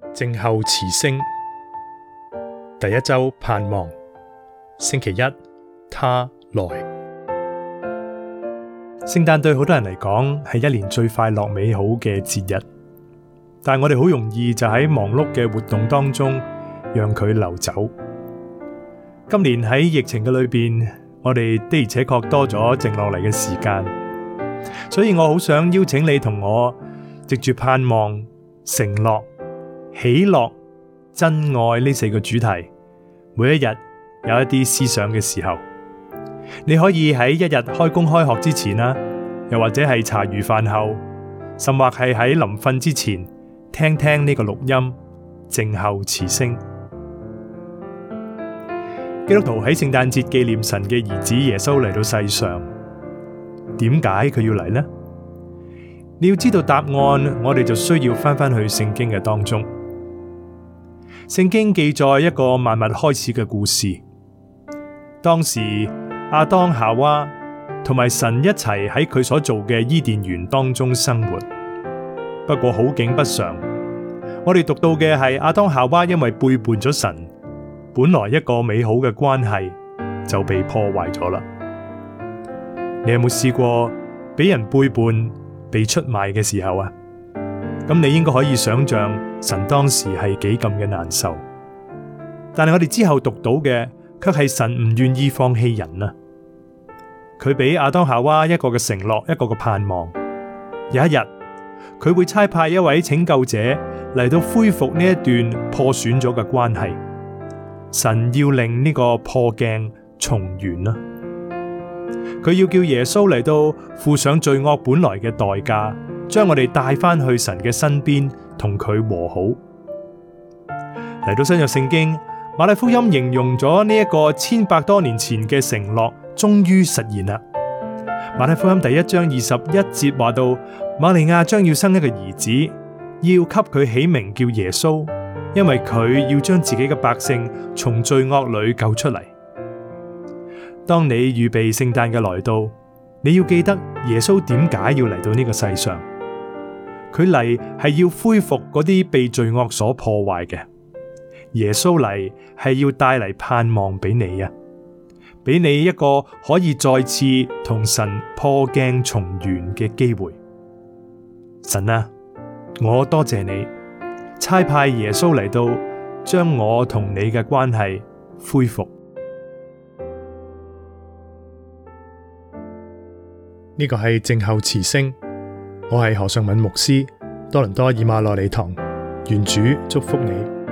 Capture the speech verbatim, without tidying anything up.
靜候慈星，第一周盼望，星期一，他來。聖誕對好多人嚟講係一年最快樂美好嘅節日，但係我哋好容易就喺忙碌嘅活動當中讓佢流走。今年喺疫情嘅裏邊，我哋的而且確多咗靜落嚟嘅時間，所以我好想邀請你同我藉住盼望、承諾、喜樂、真愛呢四個主題，每一日有一啲思想嘅時候，你可以喺一日開工開學之前啦，又或者係茶餘飯後，甚或係喺臨瞓之前，聽聽呢個錄音，靜候慈星。基督徒喺聖誕節紀念神嘅兒子耶穌嚟到世上，點解佢要嚟呢？你要知道答案，我哋就需要翻返去聖經嘅當中。聖經記載一個萬物開始嘅故事，當時亞當夏娃同埋神一齊喺佢所做嘅伊甸園當中生活。不過好景不常，我哋讀到嘅係亞當夏娃因為背叛咗神，本來一個美好嘅關係就被破壞咗啦。你有冇試過俾人背叛、被出賣嘅時候啊？咁你應該可以想象神當時係幾咁嘅難受。但係我哋之後讀到嘅卻係神唔願意放棄人啊！佢俾亞當夏娃一個嘅承諾，一個嘅盼望。有一日佢會差派一位拯救者嚟到恢復呢一段破損咗嘅關係。神要令呢個破鏡重圓啊！佢要叫耶穌嚟到付上罪惡本來嘅代價，將我哋帶翻去神嘅身邊，同佢和好。嚟到新約聖經，馬太福音形容咗呢一個千百多年前嘅承諾終於實現啦。馬太福音第一章二十一節話到，瑪利亞將要生一個兒子，要給佢起名叫耶穌，因為佢要將自己嘅百姓從罪惡裏救出嚟。當你預備聖誕嘅來到，你要記得耶穌點解要嚟到呢個世上。佢嚟係要恢復嗰啲被罪惡所破壞嘅。耶穌嚟係要帶嚟盼望俾你啊，俾你一個可以再次同神破鏡重圓嘅機會。神啊，我多謝你差派耶穌嚟到，將我同你嘅關係恢復。呢個係靜候慈星，我係何尚敏牧師，多倫多以馬內利堂，願主祝福你。